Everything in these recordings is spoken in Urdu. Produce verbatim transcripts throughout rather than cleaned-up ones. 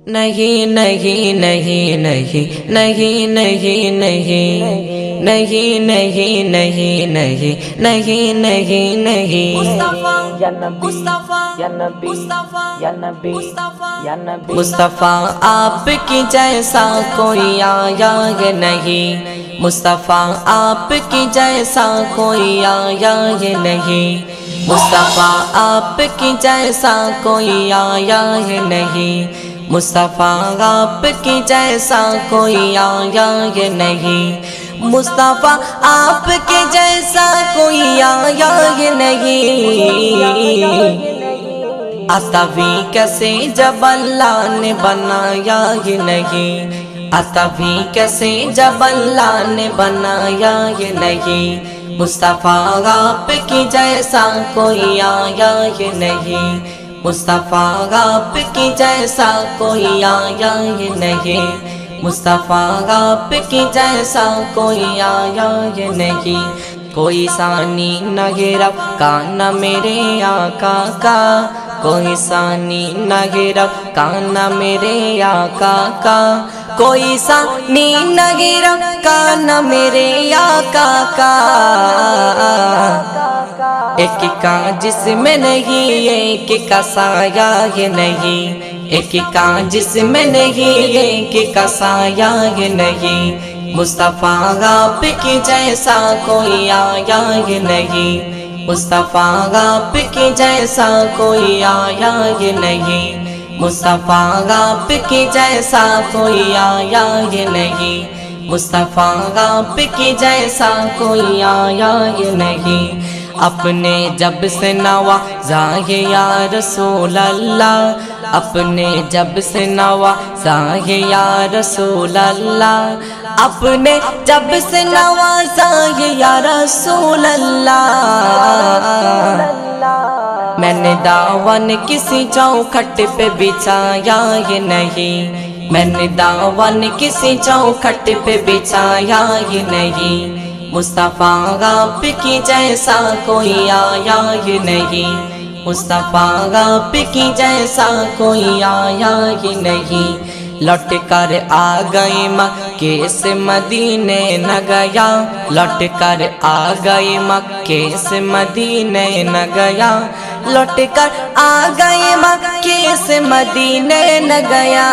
نہیں نہیں نہیں نہیں نہیں نہیں نہیں نہیں نہیں نہیں نہیں نہیں نہیں نہیں مصطفیٰ مصطفیٰ مصطفیٰ مصطفیٰ آپ کی جیسا کوئی آیا ہے نہیں، مصطفیٰ آپ کی جیسا کوئی آیا ہے نہیں، مصطفیٰ آپ کی جیسا کوئی آیا ہے نہیں، مصطفیٰ آپ کی جیسا کوئی آیا ہے نہیں، مصطفیٰ آپ کے جیسا کوئی آیا ہے نہیں، آتوی کیسے جب اللہ نے بنایا ہی نہیں، آتوی کیسے جب اللہ نے بنایا ہی نہیں، مصطفیٰ آپ کی جیسا کوئی آیا ہی نہیں، مصطفیٰ آپ کی جیسا کوئی آیا ہی نہیں، مصطفیٰ آپ کی جیسا کوئی آیا ہی نہیں، کوئی ثانی نہیں رب کا نہ میرے آقا کا، کوئی ثانی نہیں رب کا نہ میرے آقا کا، کوئی ثانی نہیں رب کا نہ میرے آقا کا، ایک کا جسم نہیں ایک کا سایہ یہ نہیں، ایک کا جسم نہیں ایک کا سایہ یہ نہیں، مصطفیٰ آپ کی جیسا کوئی آیا ہی نہیں، مصطفیٰ آپ کی جیسا کوئی آیا ہی نہیں، مصطفیٰ آپ کی جیسا کوئی آیا ہی نہیں، مصطفیٰ آپ کی جیسا کوئی آیا ہی نہیں، اپنے جب سے نوازا ہے یا رسول اللہ، اپنے جب سے نوازا ہے یا رسول اللہ، اپنے جب سے نوازا ہے یا رسول اللہ، میں نے داون کسی چوکھٹ پہ بچھایا یہ نہیں، میں نے داون کسی چوکھٹ پہ بچھایا یہ نہیں، مصطفیٰ آپ کی جیسا کوئی آیا ہی نہیں، مصطفیٰ آپ کی جیسا کوئی آیا ہی نہیں، لوٹ کر آ گئے مکے سے مدینے نہ گیا، لوٹ کر آ گئے مکے سے مدینے نہ گیا، لوٹ کر آ گئے مکے سے مدینے نہ گیا،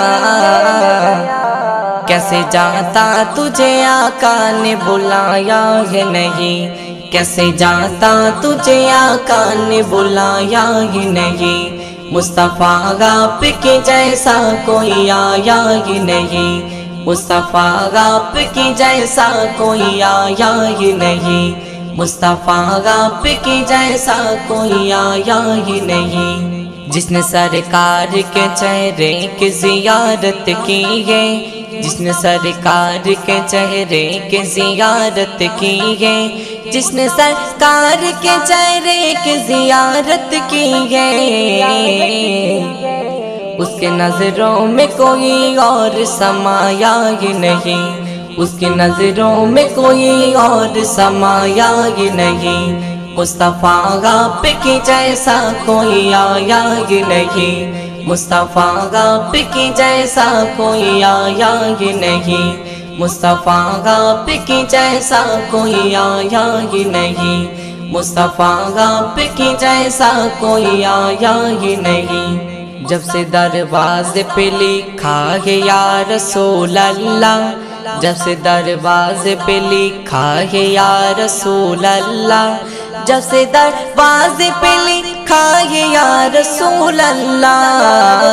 کیسے جاتا تجھے آقا نے بلایا ہے نہیں، کیسے جاتا تجھے آقا نے بلایا ہی نہیں، مصطفیٰ آپ کی جیسا کوئی آیا ہی نہیں، مصطفیٰ آپ کی جیسا کوئی آیا ہی نہیں، مصطفیٰ آپ کی جیسا کوئی آیا ہی نہیں، جس نے سرکار کے چہرے کی زیارت کی ہے، جس نے سرکار کے چہرے کی زیارت کی ہے، جس نے سرکار کے چہرے کی زیارت کی ہے، اس کے نظروں میں کوئی اور سمایا ہی نہیں، اس کی نظروں میں کوئی اور سمایا ہی نہیں، مصطفیٰ آپ کی جیسا کوئی آیا ہی نہیں، مصطفیٰ آپ کی جیسا کوئی آیا ہی نہیں، مصطفیٰ آپ کی جیسا کوئی آیا ہی نہیں، مصطفیٰ آپ کی جیسا کوئی آیا ہی نہیں، جب سے دروازے پہ لکھا ہے یا رسول اللہ، جب سے دروازے پہ لکھا ہے یا رسول اللہ، جب سے دروازے پہ لکھا ہے یا رسول اللہ،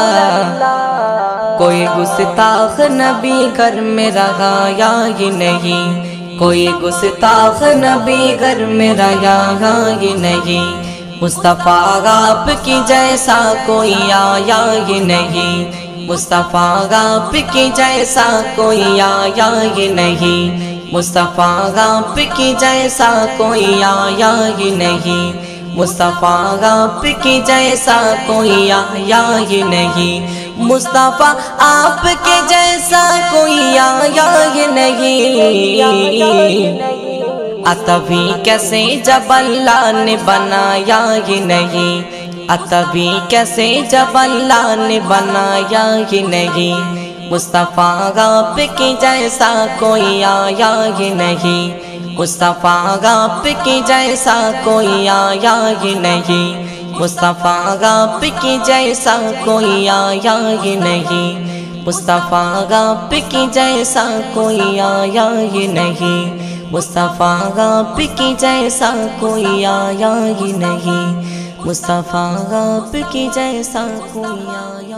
کوئی گستاخ نبی گھر میں رہا یا ہی نہیں، کوئی گستاخ نبی گھر میں رہا ہی نہیں، مصطفیٰ آپ کی جیسا کوئی آیا ہی نہیں، مصطفیٰ آپ کی جیسا کوئی آیا ہی نہیں، مصطفیٰ آپ کی جیسا کوئی آیا ہی نہیں، مصطفیٰ آپ کی جیسا کوئی آیا ہی نہیں، مصطفیٰ آپ کے جیسا کوئی آیا ہی نہیں، آتوی کیسے جب اللہ نے بنایا ہی نہیں، اتبی کیسے جب اللہ نے بنایا ہی نہیں مصطفیٰ آپ کی جیسا کوئی آیا ہی نہیں مصطفیٰ آپ کی جیسا کوئی آیا ہی نہیں مصطفیٰ آپ کی جیسا کوئی آیا ہی نہیں مصطفیٰ آپ کی جیسا کوئی آیا ہی نہیں مصطفیٰ آپ کی جیسا کوئی آیا ہی نہیں مصطفیٰ آپ کی جیسا کوئی آیا